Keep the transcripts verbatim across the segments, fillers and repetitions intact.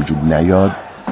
وجود نیاد.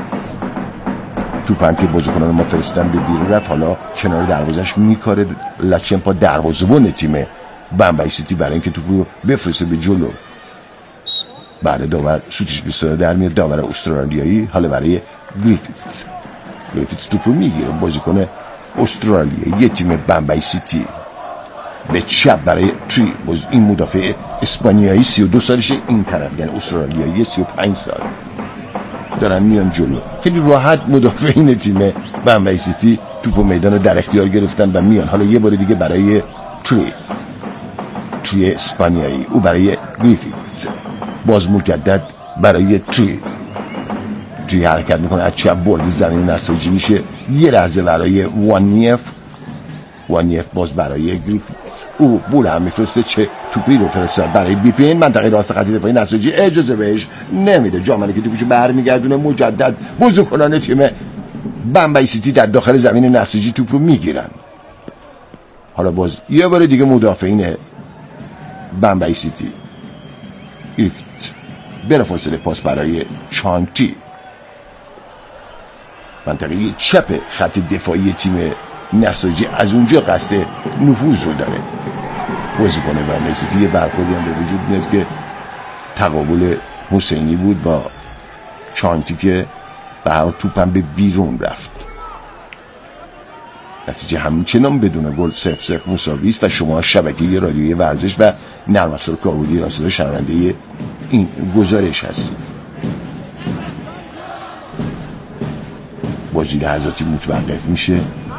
توپم که بازیکنان ما فرستادن به بیرون رفت، حالا کنار دروازه‌اش میکاره لاچمپا دروازه‌بان تیم بمبئی سیتی برای اینکه توپ رو بفرسته به جلو. بعد داور شوتش بسیار در میاد، داور استرالیایی. حالا برای گریفیتس گریفیتس توپ رو میگیره، بازیکن استرالیایی تیم بمبئی سیتی به چپ برای تری. این مدافع اسپانیایی سی و دو سالشه، این طرف یعنی استرالیایی سی و پنج سال دارن میان جلو. خیلی راحت مدافعین تیم بمبئی سیتی توپو میدان در اختیار گرفتن و میان. حالا یه بار دیگه برای تری تری اسپانیایی، او برای گریفیتس، باز مجدد برای تری تری حرکت میکنه از چپ برد زمین نساجی میشه. یه لحظه برای وانیف وانیف باز برای گریفیتس، او بول هم میفرسته، چه توپی رو فرستاد برای بیپین منطقه راست خط دفاعی نساجی اجازه بهش نمیده، جامنه که توپیشو برمیگردونه. مجدد بازیکنان تیم بمبئی سیتی در داخل زمین نساجی توپ رو میگیرن. حالا باز یه بار دیگه مدافعین بمبئی سیتی گریفیتس بلافاصله پاس برای چانتی، منطقه چپ خط دفاعی تیم نساجی از اونجا قصد نفوذ رو داره. بازیکن بمبئی سیتی یه برخوردی هم به وجود میاد که تقابل حسینی بود با چانتی که به هر توپم به بیرون رفت. نتیجه همچنان بدون گل صفر صفر مساوی است و شما شبکه رادیویی ورزش و نرم افزار کاربردی راسل شنونده این گزارش هستید. بازی لحظاتی متوقف میشه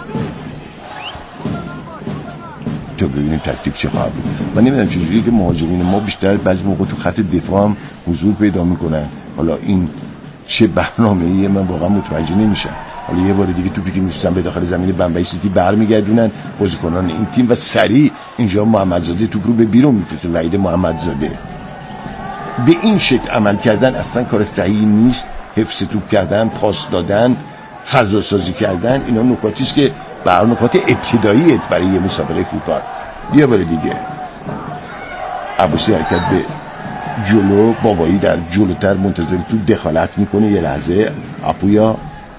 تا ببینیم تکلیف چه خواهد بود. من نمیدونم چجوریه که مهاجمین ما بیشتر بعضی موقع تو خط دفاع هم حضور پیدا میکنن. حالا این چه برنامه‌ایه من واقعا متوجه نمیشم. حالا یه بار دیگه توپی که میفرستن به داخل زمین بمبئی سیتی برمیگردونن بازیکنان این تیم و سریع اینجا محمدزاده توپ رو به بیرون میفرسته. وحید محمدزاده به این شکل عمل کردن اصلا کار صحیحی نیست. حفظ توپ کردن، پاس دادن، فضا سازی کردن، اینا نکاتی است که برای نکات ابتداییه برای یه مسابقه فوتبال. یه بار دیگه عباسی حرکت به جلو، بابایی در جلوتر منتظر تو دخالت میکنه. یه لحظه اپویا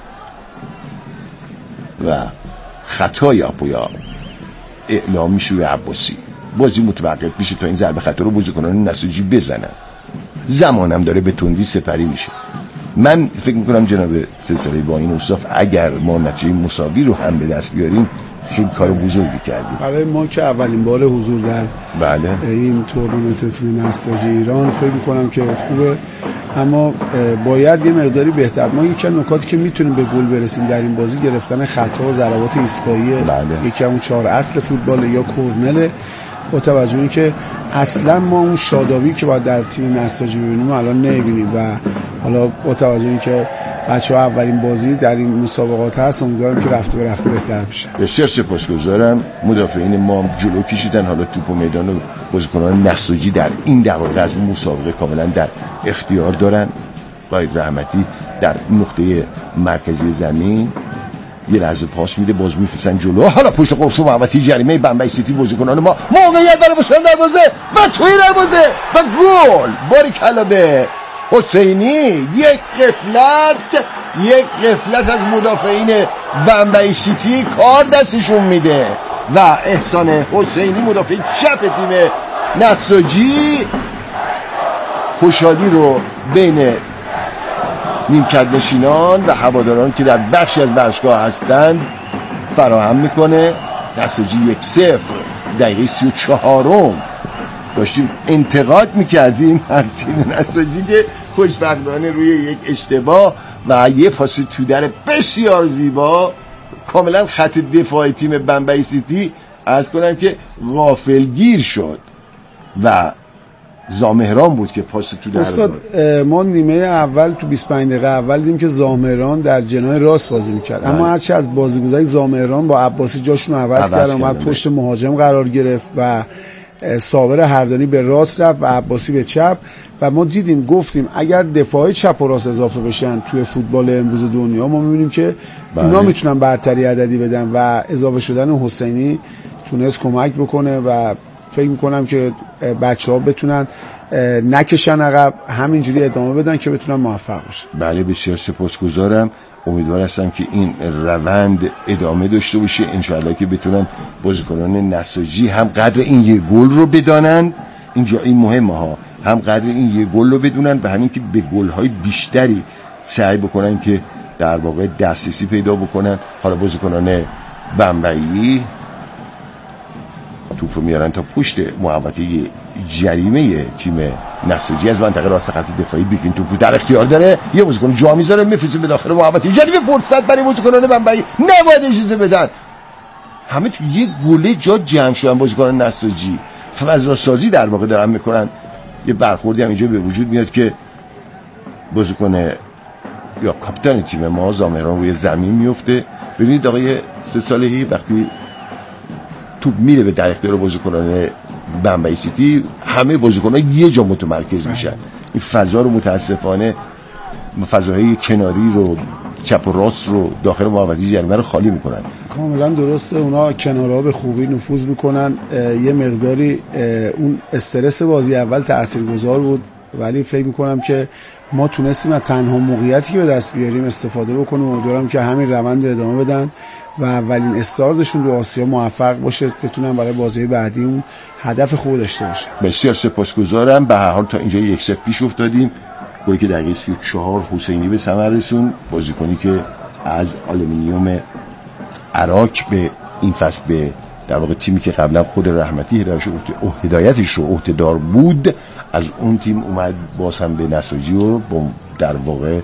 و خطای اپویا اعلام میشه به عباسی. بازی متوقف میشه تا این ضربه خطا رو بازیکنان نساجی بزنن. زمانم داره به تندی سپری میشه. من فکر میکنم جناب سلسله با این اوصاف اگر ما نتیجه مساوی رو هم به دست بیاریم خیلی کار بزرگی کردیم. برای ما که اولین بار حضور در بله این تورنمنت تیم نساجی ایران فکر میکنم که خوبه، اما باید یه مقداری بهتر. ما یکی از نکاتی که میتونیم به گل برسیم در این بازی گرفتن خطا و ضربات ایستگاهی، بله. یکی اون چهار اصل فوتبال یا کورنل، با توجه این که اصلا ما اون شادابی که باید در تیم نساجی ببینیم الان نمیبینیم و حالا با توجه این که بچه‌ها اولین بازی در این مسابقات هست امیدوارم که رفته به رفته بهتر بشه. بسیار سپاسگزارم. مدافعین ما جلو کشیدن، حالا توپ و میدان بازیکنان نساجی در این دقایق از اون مسابقه کاملا در اختیار دارن. قائد رحمتی در نقطه مرکزی زمین یه لحظه پاس میده، باز میفرستن جلو. حالا پشت قرص محمدی جریمه بمبئی سیتی بازیکنان ما موقعیت داره باشن دروازه و توی دروازه و گل. باریکلا به حسینی. یک قفلت یک قفلت از مدافعین بمبئی سیتی کار دستشون میده و احسان حسینی مدافع چپ تیم نساجی خوشحالی رو بین نیمکت نشینان و هواداران که در بخشی از ورزشگاه هستند فراهم میکنه. نساجی یک صفر دقیقه سی و چهارم داشتیم انتقاد میکردیم از تیم نساجی که خوشبختانه روی یک اشتباه و یه پاس تو در بسیار زیبا کاملا خط دفاعی تیم بمبئی سیتی عرض کنم که غافلگیر شد و زامهران بود که پاس تو در استاد. ما نیمه اول تو بیست و پنج دقیقه اول دیدیم که زامهران در جناح راست بازی میکرد، اما هرچی از بازیگزاری زامهران با عباسی جاشون عوض کرد، اومد پشت مهاجم قرار گرفت و صابر هردانی به راست رفت و عباسی به چپ و ما دیدیم گفتیم اگر دفاعی چپ و راست اضافه بشن توی فوتبال امروز دنیا ما میبینیم که بله. اینا میتونن برتری عددی بدن و اضافه شدن حسینی تونست کمک بکنه و فکر میکنم که بچه ها بتونن نکشن عقب، همینجوری ادامه بدن که بتونن موفق باشن. بله بسیار سپاسگزارم. امیدوار هستم که این روند ادامه داشته باشه، انشاءالله که بتونن بازیکنان نساجی هم قدر این یه گل رو بدانن، اینجا این مهمه ها، هم قدر این یه گل رو بدونن و همین که به گل‌های بیشتری سعی بکنن که در واقع دسترسی پیدا بکنن. حالا بازیکنان بمبئی توپ رو میارن تا پشت محوطه جریمه تیم نساجی، از منطقه راست خط دفاعی بیکین توپ در اختیار داره، یه بازیکن جا میذاره میفرسته به داخل محوطه جریمه، فرصت برای بازیکنان بمبئی، نباید اجازه بدن. همه تو یه گله جا جمع شدن بازیکنان نساجی، فضا سازی در واقع دارن میکنن. یه برخوردی هم اینجا به وجود میاد که بازیکن یا کاپیتان تیم ما زامهران روی زمین میفته. ببینید آقای سه سالهی وقتی توپ میره به در اختیار بازیکنان بمبئی سیتی، همه بازیکن‌ها یه جا متمرکز میشن. این فضا رو متاسفانه، فضاهای کناری رو، چپ و راست رو داخل محوطه جریمه رو خالی میکنن. کاملا درسته، اونا کنارها به خوبی نفوذ میکنن. یه مقداری اون استرس بازی اول تاثیرگذار بود، ولی فکر میکنم که ما تونستیم از تنها موقعیتی که به دست بیاریم استفاده بکنیم. امیدوارم که همین روند ادامه بدن و اولین استارتشون رو آسیا موفق باشه، بتونن برای بازی بعدی اون هدف خوب داشته باشه. بسیار سپاسگزارم. به هر حال تا اینجا یک صفر پیش افتادیم. گلی که دقیقه سی و چهار حسینی به ثمر رسون، بازیکنی که از آلومینیوم عراق به این فصل به در واقع تیمی که قبلا خود رحمتی هدایتش رو عهده‌دار بود، از اون تیم اومد باز هم به نساجی و در واقع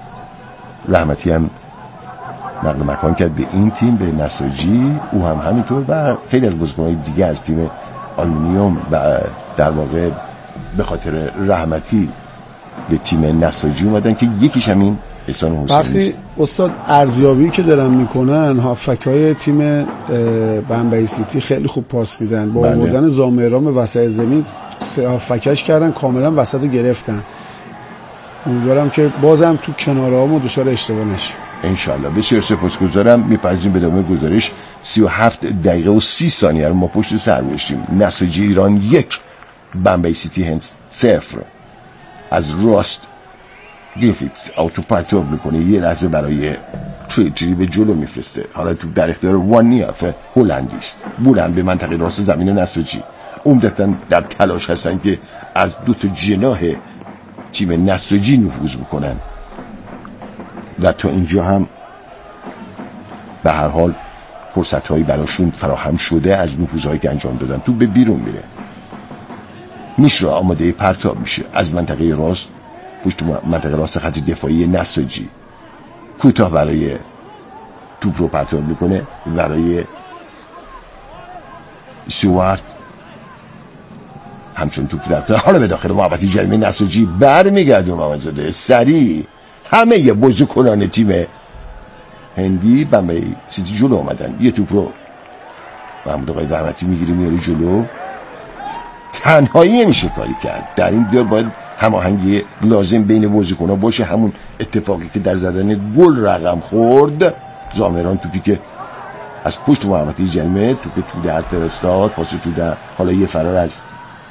رحمتی هم نقل مکان کرد به این تیم، به نساجی. او هم همینطور و خیلی از بازیکن‌های دیگه از تیم آلومینیوم و در واقع به خاطر رحمتی به تیم نساجی اومدن که یکیش همین احسان حسینی. وقتی استاد ارزیابی که دارن میکنن، هافک‌های تیم بمبئی سیتی خیلی خوب پاس میدن، با آوردن زامهران به وسط زمین سه هافکش کردن، کاملا وسط رو گرفتن. امیدوارم که بازم تو کنارها ما دچار اشتباه نشیم انشالله. بسیار سپاسگزارم. میپرزیم به ادامه گزارش. سی و هفت دقیقه و سی ثانیه رو ما پشت سر گذاشتیم. نساجی ایران یک، بمبئی سیتی هنس صفر. از راست گریفیتس آوتو پرتاب میکنه، یه لحظه برای تری به جلو میفرسته. حالا تو در اختیار وان نیاف هلندی است. بولن به منطقه راست زمین نساجی عمدتاً در تلاش هستن که از دو تا جناح تیم نساجی نفوذ بکنن و تا اینجا هم به هر حال فرصت‌هایی براشون فراهم شده از نفوذهایی که انجام دادن. تو به بیرون میره، میشرا آماده پرتاب میشه از منطقه راست، پشت منطقه راست خط دفاعی نساجی کوتاه برای توپ رو پرتاب میکنه برای سوارت، همچون توپ در حالا به داخل محوطه جریمه نساجی برمیگردون محمدزاده سریع. همه یه بازیکنان تیم هندی بمبئی سیتی جلو آمدن. یه توپ رو محمود آقای رحمتی میگیری میاره جلو، تنهایی نمیشه کاری کرد. در این دیار باید هماهنگی لازم بین بازیکن‌ها باشه. همون اتفاقی که در زدن گل رقم خورد، زامهران توپی که از پشت محوطه جریمه توپ تو در فرستاد، پاس تو در، حالا یه فرار از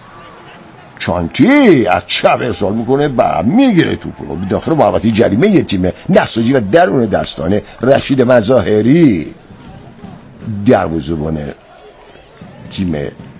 چانکی از چپ ارسال میکنه و میگیره توپ رو داخل محوطه جریمه یه تیم نساجی و درون دستانه رشید مظاهری دروازه‌بان تیم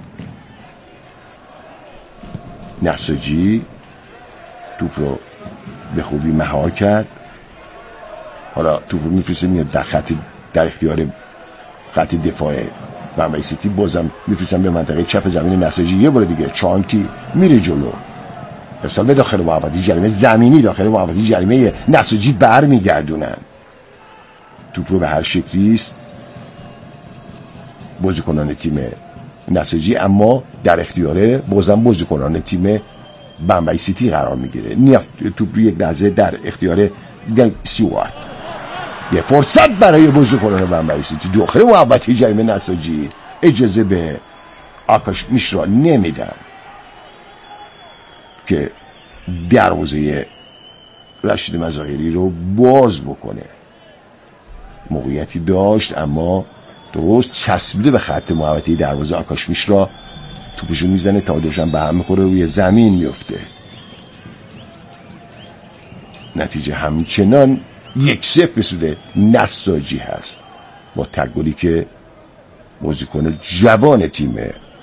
نساجی توپ رو به خوبی مهار کرد. حالا توپ رو میفرسته میاد در خط در اختیار خط دفاع بمبئی سیتی، بازم میفرستن به منطقه چپ زمین نساجی. یه بار دیگه چانکی میره جلو، ارسال به داخل محوطه جریمه زمینی، داخل محوطه جریمه نساجی برمیگردونن. توپ رو به هر شکلی است بازیکنان تیم نساجی، اما در اختیار بازم بازیکنان تیم بمبئی سیتی قرار میگیره. نیاف توپ رو یک لحظه در اختیار دنگ سیوارت، یه فرصت برای بازیکنان بمبئی سیتی داخل محوطه جریمه نساجی، اجازه به آکاش میشرا نمیدن که دروازه رشید مظاهری رو باز بکنه. موقعیتی داشت اما درست چسبیده به خط محوطه دروازه آکاش میشرا، توپشو میزنه تعادلشون به هم میخوره، روی زمین میفته. نتیجه همچنان یک صفر به سود نساجی هست با تگلی که بازیکن جوان تیم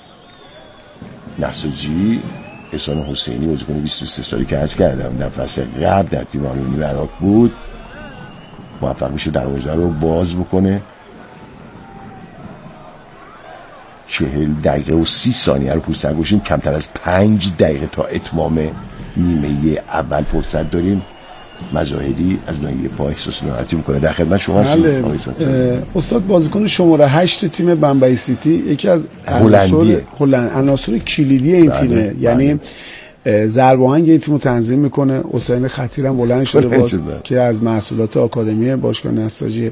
نساجی احسان حسینی، بازیکن بیست و سه سالی که عرض کردم در فصل قبل در تیم آلومینی عراق بود، موفق میشه دروازه رو باز بکنه. چهل دقیقه و سی ثانیه رو پوست گوشیم، کمتر از پنج دقیقه تا اتمام نیمه اول فرصت داریم. مظاهری از ناحیه پا احساس ناراحتی میکنه. در خدمت شما هستم. استاد بازیکن شماره هشت تیم بمبئی سیتی یکی از عناصر عناصر کلیدی این تیمه، یعنی ضرب آهنگ این تیمو تنظیم میکنه. حسین خطیر هم بلند شده باز که از محصولات آکادمی باشگاه نساجی.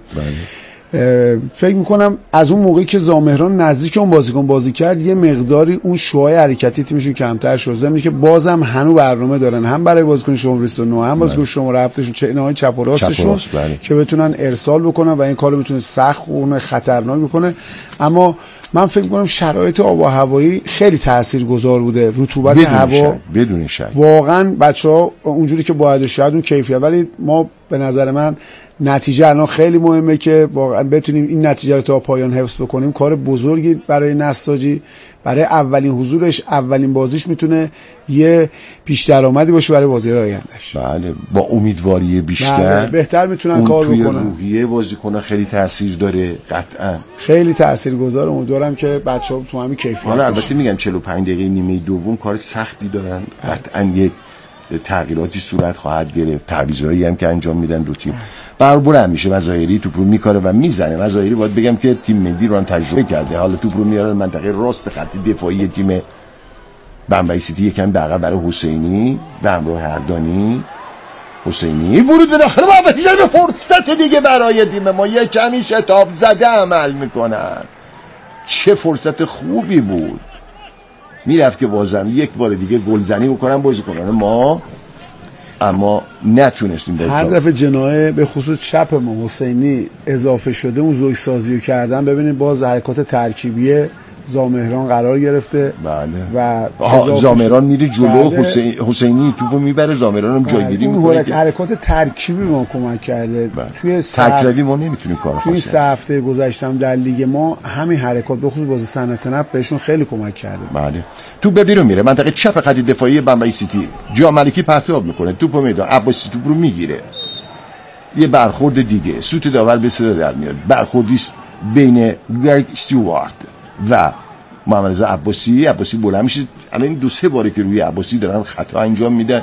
فکر میکنم از اون موقعی که زامهران نزدیک اون بازیکن بازی کرد یه مقداری اون شوهای حرکتی تیمشون کمتر شد، زمینی که بازم هنو برنامه دارن هم برای بازیکن شماره بیست و نه هم بازیکن شماره هفتشون چینه‌های چپ و راستشون که بتونن ارسال بکنن و این کارو میتونه سخت و خطرناک بکنه. اما من فکر می‌کنم شرایط آب و هوایی خیلی تاثیرگذار بوده، رطوبت هوا بدون شک واقعا بچه‌ها اونجوری که باید شاید اون کیفیت، ولی ما به نظر من نتیجه الان خیلی مهمه که واقعا بتونیم این نتیجه رو تا پایان حفظ بکنیم. کار بزرگی برای نساجی، برای اولین حضورش، اولین بازیش میتونه یه پیش درآمدی باشه برای بازی‌های آیندهش. بله، با امیدواری بیشتر بله، بهتر میتونن کار بکنن. توی روحیه بازیکن‌ها خیلی تاثیر داره، قطعا خیلی تاثیرگذاره. امیدوارم که بچه‌ها تو همین کیفیت. حالا البته میگم چهل و پنج دقیقه نیمه دوم کار سختی دارن، قطعا یک تغییراتی صورت خواهد گرفت، تعویضایی هم که انجام میدن دو تیم. برابر میشه مظاهری توپ رو میکاره و میزنه. مظاهری باید بگم که تیم ملی رو هم تجربه کرده، حالا توپ رو میاره منطقه راست خط دفاعی تیم بمبئی سیتی، یکم دقیقه برای حسینی به همراه هردانی. حسینی ورود به داخل محوطه جریمه، فرصت دیگه برای تیم ما، یک کمی شتاب زده عمل میکنن. چه فرصت خوبی بود، میرفت که بازم یک بار دیگه گلزنی بکنن بازیکنان ما، اما نتونستیم. هر دفعه جناح به خصوص چپ ما حسینی اضافه شده اون زوج سازی رو کردن. ببینید باز حرکات ترکیبی زامهران قرار گرفته. بله. و زامهران میره جلو، حسین... حسینی توپو میبره، زامهران هم جایگیری میکنه. که... حرکات ترکیبی ما کمک کرده. بله. توی تکروی ما نمیتونیم کار توی سه هفته گذشتم در لیگ ما همین حرکات به خصوص بازی صنعت نفت بهشون خیلی کمک کرده. بله. توپ به بیرون میره، منطقه چپ خط دفاعی بمبئی سیتی. جا ملکی پرتاب میکنه، توپو میداد، عباسی توپ رو میگیره. یه برخورد دیگه، سوت داور به صدا در میاد. برخوردی بین گرگ استیوارت و محمد رضا عباسی. عباسی بلند میشه، الان این دو سه باره که روی عباسی دارن خطا انجام میدن،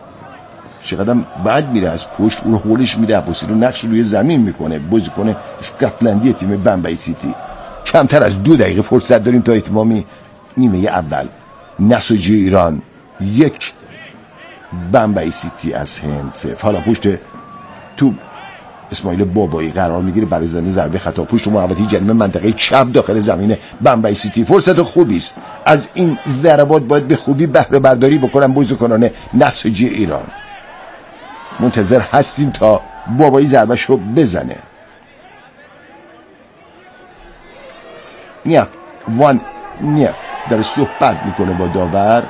چقدر بعد میره از پشت اون هولش میده، عباسی رو نقش روی زمین میکنه. بازیکن اسکاتلندی تیم بمبئی سیتی. کمتر از دو دقیقه فرصت داریم تا اتمامی نیمه اول. نساجی ایران یک، بمبئی سیتی از هند صفر. حالا پشت تو اسماعیل بابایی قرار میگیره برای زدن ضربه خطا پشت محوطه جریمه منطقه چپ داخل زمین بمبئی سیتی. فرصت خوبی است، از این ضربات باید به خوبی بهره برداری بکنن بازیکنان نساجی ایران. منتظر هستیم تا بابایی ضربهشو بزنه. نیف وان نیف در صحبت میکنه با داور،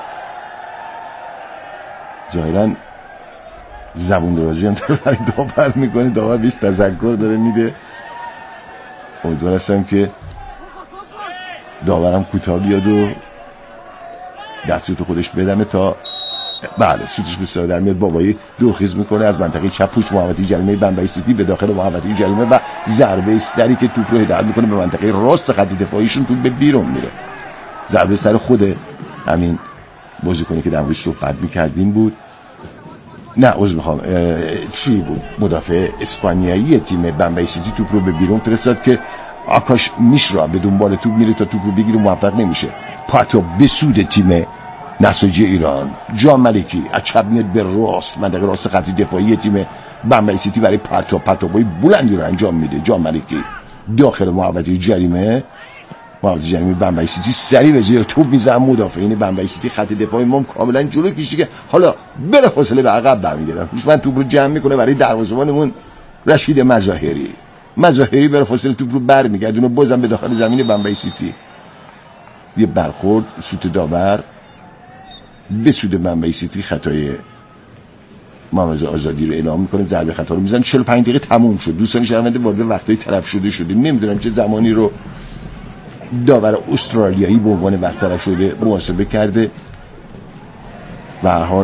ظاهراً زبون درازی هم داره داور میکنه، داور بیش تذکر داره میده. امیدوار هستم که داورم کوتاه بیاد و دستوت خودش بدمه تا بله سوتش به صدا در میاد. بابایی دورخیز میکنه از منطقه چپ پوش محوطه جریمه بمبئی سیتی به داخل محوطه جریمه و ضربه سری که توپ رو هدایت میکنه به منطقه راست خط دفاعیشون، توپ به بیرون میره. ضربه سر خود همین بازیکنی که در موردش صحبت میکردیم بود. نه عذر میخوام چی بود، مدافع اسپانیایی تیم بمبئی سیتی توپ رو به بیرون فرستاد که آکاش میشرا به دنبال توپ میره تا توپ رو بگیره، موفق نمیشه. پاتو به سود تیم نساجی ایران. جان ملکی از چپ میاد به راست منطقه راست خط دفاعی تیم بمبئی سیتی برای پاتو پاتوبای بلندی رو انجام میده. جان ملکی داخل محوطه جریمه محوطه جریمه بمبئی سیتی سریع به زیر توپ میزنه. مدافعین بمبئی سیتی خط دفاعی ما کاملا جلو کشیده، حالا بلافاصله به عقب برمیگردن. من توپ رو جمع میکنه برای دروازه‌بانمون رشید مظاهری. مظاهری بلافاصله توپ رو برمیگردونه بازم به داخل زمین بمبئی سیتی. یه برخورد سوت داور به سود بمبئی سیتی خطای محمد آزادی رو اعلام میکنه، ضربه خطا رو میزنه. چهل و پنج دقیقه تموم شد. دوستان شنونده وارد وقتای تلف شده شده نمیدونم چه زمانی رو داور استرالیایی به عنوان وقت تلف شده محاسبه کرده. به هر حال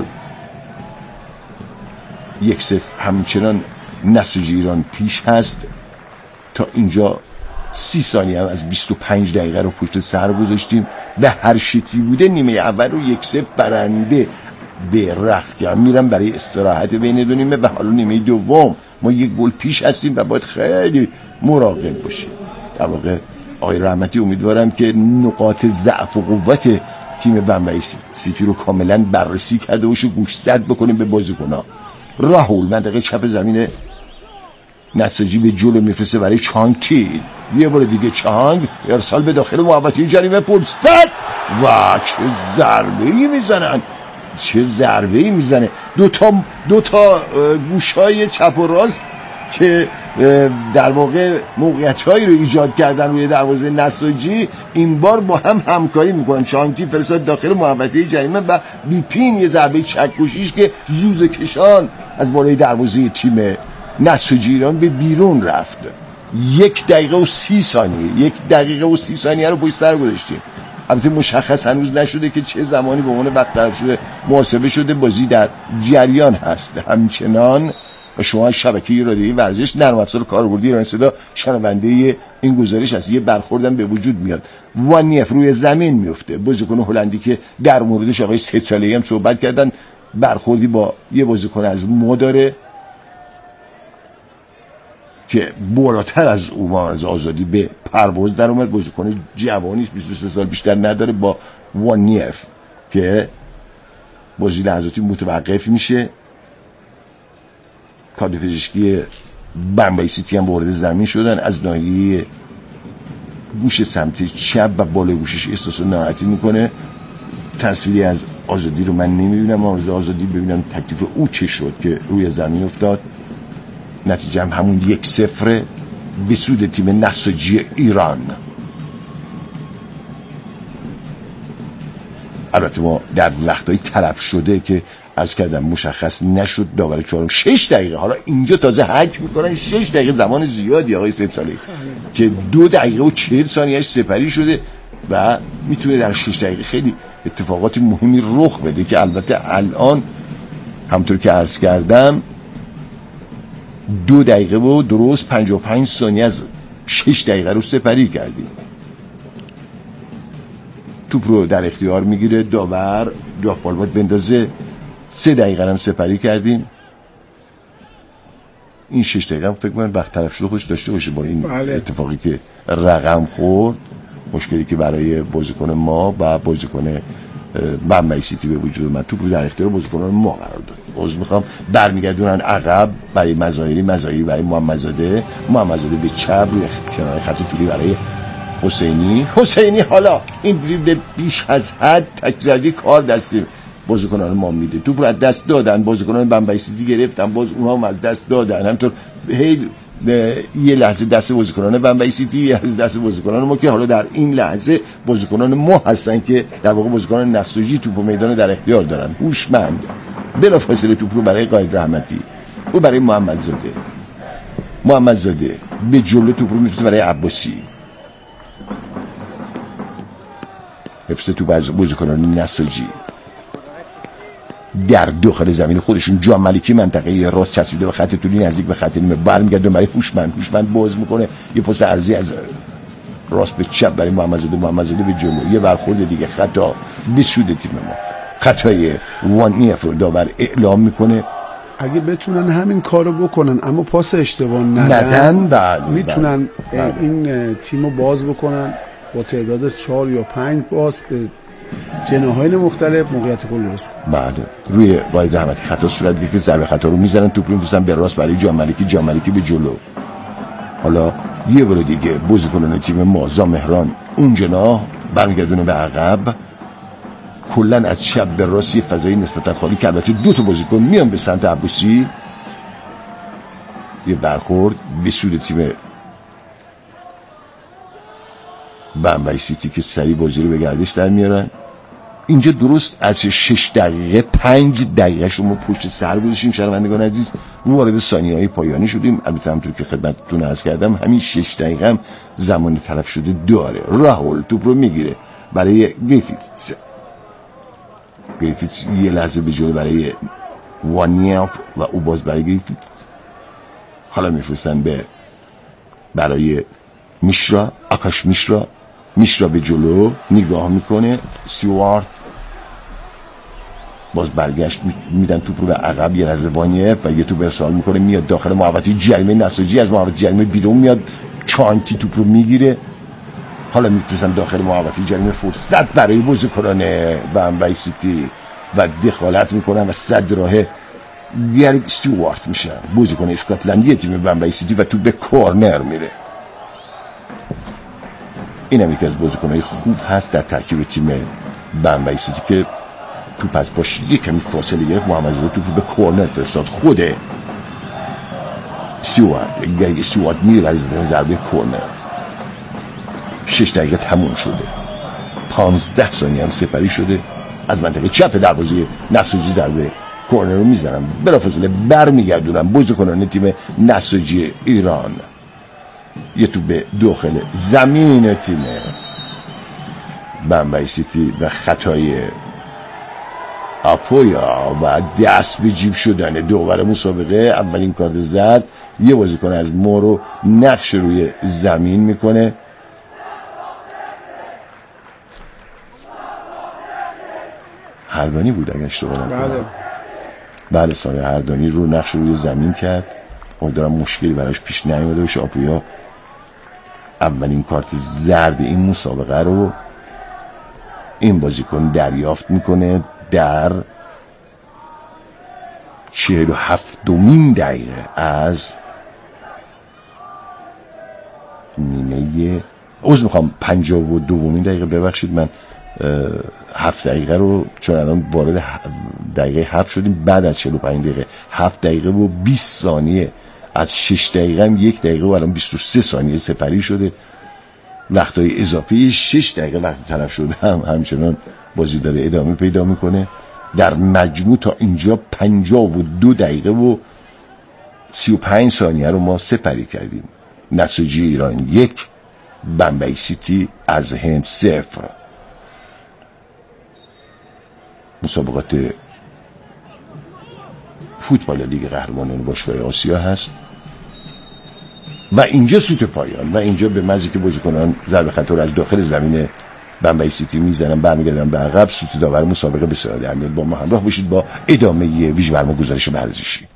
یک صفر همچنان نساجی ایران پیش هست. تا اینجا سی ثانیه هم از بیست و پنج دقیقه رو پشت سر گذاشتیم. به هر شکلی بوده نیمه اول رو یک صفر برنده به رخت کرد. میرم برای استراحت بین دو نیمه و حالا نیمه دوم ما یک گل پیش هستیم و باید خیلی مراقب باشیم. در واقع آقای رحمتی امیدوارم که نقاط ضعف و قوت تیم بمبئی سیتی رو کاملا بررسی کرده باشه، گوشزد بکنیم به بازیکن‌ها. راهول منطقه چپ زمین نساجی به جلو میفرسته برای چانگتی. یه بار دیگه چانگ ارسال به داخل محوطه جریمه فرصت و چه ضربه‌ای میزنن، چه ضربه‌ای میزنه. دو تا دو تا گوشای چپ و راست که در واقع موقعیت‌هایی رو ایجاد کردن روی دروازه نساجی این بار با هم همکاری میکنن. چانگتی فرستاد داخل محوطه جریمه و بیپین یه ضربه چکشیش که زوزه کشان از بالای دروازه تیم نساجی ایران به بیرون رفت. یک دقیقه و سی ثانیه یک دقیقه و سی ثانیه رو پشت سر گذاشتیم. البته مشخص هنوز نشده که چه زمانی به عنوان وقت تلف شده محاسبه شده. بازی در جریان هست همچنان و شما شبکه رادیویی ورزش نرم افزار کاربردی ایران صدا شنونده این گزارش هست. یه برخوردم به وجود میاد. وانیف روی زمین میفته. بازیکن هلندی که در موردش آقای سه ساله‌ای هم صحبت کردن، برخوردی با یه بازیکن از ما داره که بالاتر از او محمد آزادی به پرواز در اومد. بازیکن جوانیست، بیست و سه سال بیشتر نداره. با وانیف که بازی لحظاتی متوقف میشه. کادر پزشکی بمبئی سیتی هم وارد زمین شدن. از ناحیه گوش سمت چپ و بالای گوشش احساس ناراحتی میکنه. تصویری از آزادی رو من نمیبینم. محمد آزادی ببینم تکلیف او چه شد که روی زمین افتاد. نتیجه هم همون یک صفر به سود تیم نساجی ایران. البته ما در وقتایی تلف شده که عرض کردم مشخص نشد داور چهارم شش دقیقه، حالا اینجا تازه حک میکنن شش دقیقه زمان زیادی آقای سید سالی که دو دقیقه و چهل ثانیهش سپری شده و میتونه در شش دقیقه خیلی اتفاقات مهمی رخ بده که البته الان همطور که عرض کردم دو دقیقه و درست پنجاه و پنج ثانیه از شش دقیقه رو سپری کردیم. توپ رو در اختیار میگیره داور، جاه بال باید بندازه. سه دقیقه هم سپری کردیم. این شش دقیقه هم فکر کنم وقت طرف شده خوش داشته باشه با این بله. اتفاقی که رقم خورد، مشکلی که برای بازیکن ما و بازیکن بمبئی سیتی به وجود اومد. توپ رو در اختیار بازیکنان ما قرار داد. باز میخوام برمیگردونن عقب برای مزایری مزایری برای محمدزاده محمدزاده به چپ روی کنار خط توپی برای حسینی حسینی حالا این دریبل بیش از حد تک‌زدی کار دستی بازیکنان ما میده. توپ رو از دست دادن بازیکنان بمبئی سیتی گرفتن، باز اونها هم از دست دادن. همینطور هی یه لحظه دست بازیکنان بمبئی سیتی از دست بازیکنان ما که حالا در این لحظه بازیکنان ما هستن که در واقع بازیکنان نساجی توپ میدان در اختیار دارن. هوشمند بلافاصله توپ رو برای قائد رحمتی، او برای محمدزاده محمدزاده به جلو توپ رو میفرسته برای عباسی. حفظ توپ از بازیکنان نساجی در داخل زمین خودشون. جان ملکی منطقه راست چسبیده به خط طولی نزدیک به خط نیمه، برمیگرده برای هوشمند. هوشمند باز میکنه یه پاس عرضی از راست به چپ برای محمدزاده. محمدزاده به جلو، یه برخورد دیگه خطا به سود تیم ما. خطای وانیف رو داور اعلام میکنه. اگه بتونن همین کارو بکنن اما پاس اشتباه ندن, ندن بله میتونن بله. این تیمو باز بکنن با تعداد چهار یا پنج باز به جناحین مختلف موقعیت گل درست. بله روی قائد رحمتی خطا صورت گرفت که ضربه خطا رو میزنن. توپ رو می‌فرستن به راست برای جان ملکی. جان ملکی به جلو. حالا یه بار دیگه بازیکنان تیم ما زامهران اون جناح برمیگردونه به عقب. کلا از چپ به راست یه فضای نسبتا خالی که البته دو تا بازیکن میان به سمت عباسی. یه برخورد به سود تیم بمبئی سیتی که سری بازی رو به گردش در میارن. اینجا درست از شش دقیقه پنج دقیقه شما پشت سر گذاشتیم شنوندگان عزیز، وارد ثانیه‌های پایانی شدیم. البته همونطور که خدمتتون عرض کردم همین شش دقیقه هم زمان تلف شده داره. راهول توپ رو میگیره برای گریفیتس. گریفیتس یه لحظه به جلو برای وانیاف و او باز برای گریفیتس. حالا میفرستن به برای میشرا، آکاش میشرا. میشرا به جلو نگاه میکنه، استیوارت باز برگشت میدن توپ رو به عقب، یه لحظه وانیف و یه توپ ارسال میکنه میاد داخل محوطه جریمه نساجی، از محوطه جریمه بیرون میاد، چانتی توپ رو میگیره. حالا میفرستن داخل محوطه جریمه، فرصت برای بازیکنان بمبئی سیتی و دخالت میکنن و صد راهه گریگ استیوارت میشن بازیکن اسکاتلندی تیم بمبئی سیتی و توپ به کورنر میره. این هم یکی از بازیکنهای خوب هست در ترکیب تیم بمبئی سیتی که توپ از باش یک کمی فاصله گرفت، محمد زاده توپ به کورنر فرستاد. خود استیوارت گریگ استیوارت میره برای زدن ضربه کورنر. شش دقیقه تموم شده، پانزده ثانیه هم سپری شده. از منطقه چپ دروازه نساجی ضربه کورنر رو میزنن، بلافاصله برمیگردونن بازیکنان تیم نساجی ایران. یه تو به داخل زمین تیم بمبئی سیتی و خطای آپویا و دست به جیب شدن داور مسابقه. اولین کارت زرد، یه بازیکن از مورو نقش روی زمین میکنه. هردانی بود اگه اشتباه نکنم. بله بله سال هردانی رو نقش روی زمین کرد. امیدوارم مشکلی براش پیش نیامده باشه. آپویا اولین کارت زرد این مسابقه رو این بازیکن دریافت میکنه در چهل و هفتمین دقیقه از نیمه عوض میخوام پنجاه و دومین دقیقه. ببخشید من هفت دقیقه رو چون الان وارد دقیقه هفت شدیم، بعد از چهل و پنج دقیقه هفت دقیقه و بیست ثانیه از شش دقیقه هم یک دقیقه و الان بیست و سه ثانیه سپری شده. وقتای اضافی شش دقیقه وقت تلف شده هم همچنان بازی داره ادامه پیدا میکنه. در مجموع تا اینجا پنجاه و دو دقیقه و سی و پنج ثانیه رو ما سپری کردیم. نساجی ایران یک، بمبئی سیتی از هند صفر. مسابقات فوتبال لیگ قهرمانان باشگاه آسیا هست و اینجا سوت پایان و اینجا به محضی که بازیکنان ضربه خطا رو از داخل زمین بمبئی سیتی میزنن برمیگردن به عقب، سوت داور مسابقه بسیار اهمیت. با ما همراه باشید با ادامه ویژه برنامه گزارش ورزشی.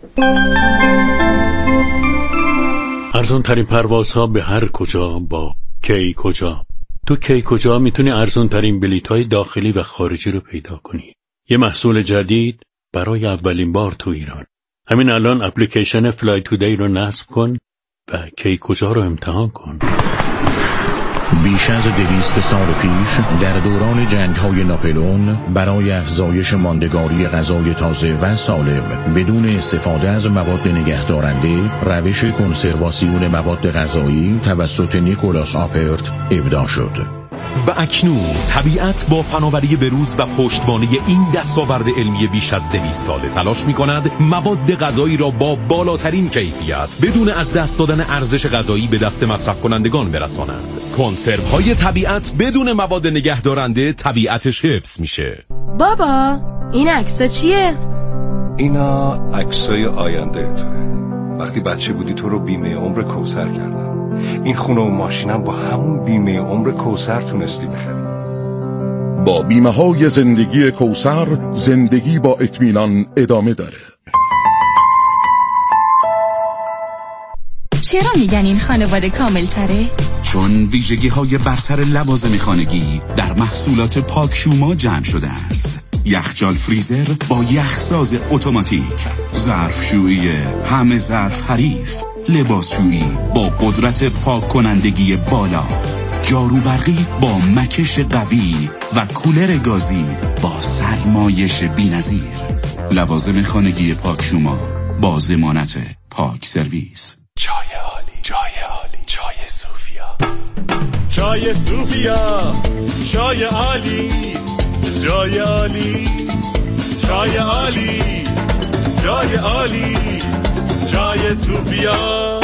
ارزان ترین پروازها به هر کجا با کی کجا. تو کی کجا میتونی ارزان ترین بلیط‌های داخلی و خارجی رو پیدا کنی. یه محصول جدید برای اولین بار تو ایران. همین الان اپلیکیشن فلای تودی رو نصب کن و کی کجا رو امتحان کن. بیش از دویست سال پیش در دوران جنگ‌های ناپلئون برای افزایش ماندگاری غذای تازه و سالم بدون استفاده از مواد نگهدارنده، روش کنسرواسیون مواد غذایی توسط نیکولاس آپرت ابداع شد. و اکنون طبیعت با فناوری بروز و پشتوانه این دستاورد علمی بیش از دویست ساله تلاش می کند مواد غذایی را با بالاترین کیفیت بدون از دست دادن ارزش غذایی به دست مصرف کنندگان برساند. کنسرو های طبیعت بدون مواد نگهدارنده طبیعتش حفظ میشه. بابا این عکسا چیه؟ اینا عکسای آینده توه. وقتی بچه بودی تو رو بیمه عمر کوثر کردم. این خونه و ماشینم با همون بیمه عمر کوثر تونستی بخری. با بیمه های زندگی کوثر زندگی با اطمینان ادامه داره. چرا میگن این خانواده کامل تره؟ چون ویژگی های برتر لوازم خانگی در محصولات پاکشوما جمع شده است. یخچال فریزر با یخساز اتوماتیک، ظرفشویی همه ظرف حریف، لباسشویی با قدرت پاک کنندگی بالا، جارو برقی با مکش قوی و کولر گازی با سرمایش بی‌نظیر. لوازم خانگی پاکشوما با ضمانت پاک سرویس. جای عالی، جای عالی، جای صوفیا. چای سوفیا، چای عالی، جای عالی، چای عالی، جای عالی، چای سوفیا.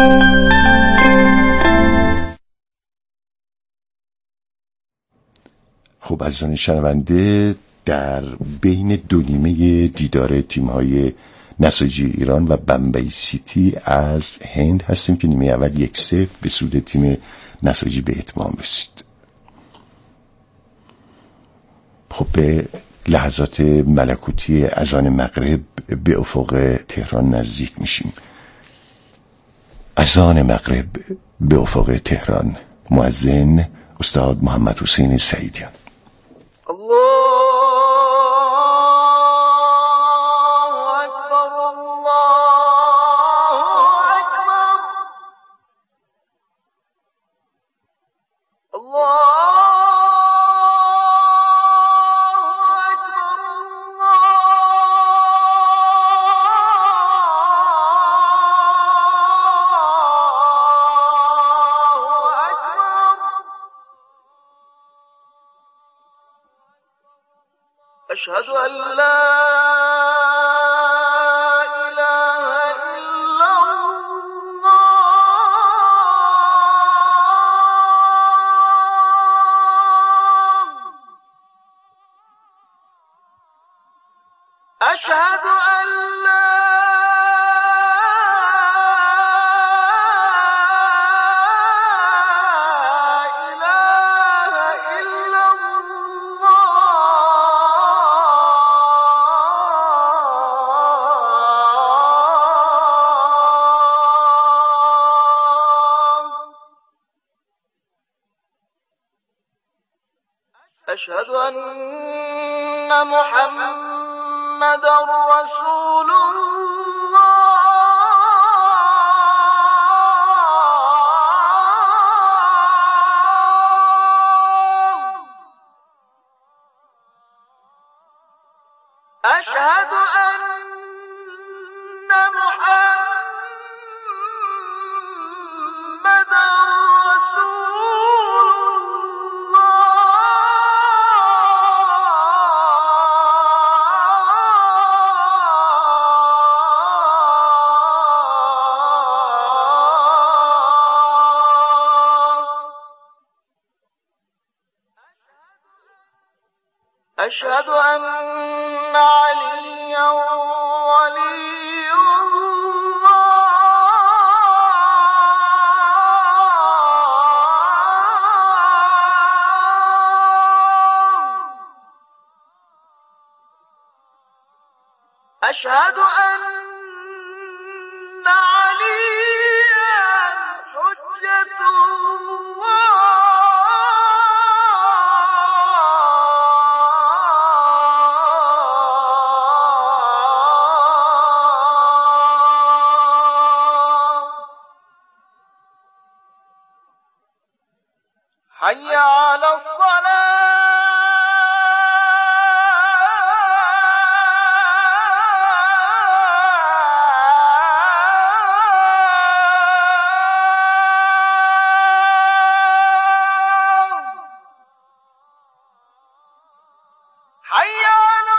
خب عزیزان شنونده، در بین دو نیمه دیدار تیم‌های نساجی ایران و بمبئی سیتی از هند هستیم که نیمه اول یک صفر به سود تیم نساجی به اتمام رسید. خب به لحظات ملکوتی اذان مغرب به افق تهران نزدیک میشیم. اذان مغرب به افق تهران. مؤذن استاد محمد حسین سعیدیان. أشهد أن لا إله إلا الله أشهد أن لا أشهد أن محمد رسول الله أشهد أن محمد أشهد أن عليا ولي الله أشهد أن عليا حجة الله حي على الصلاة حي على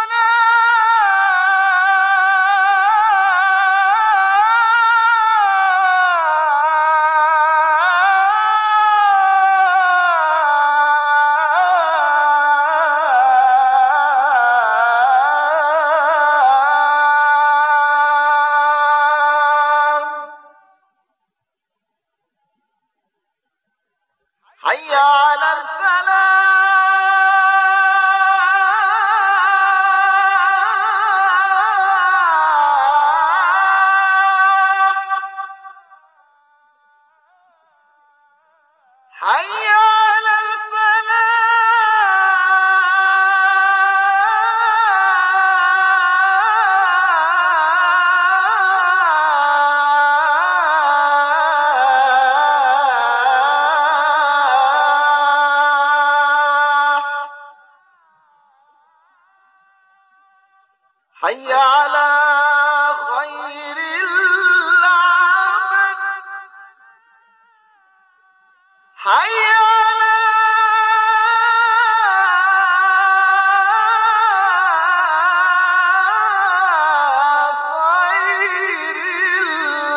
حي على الفلاح حي على حي على خير العمل حي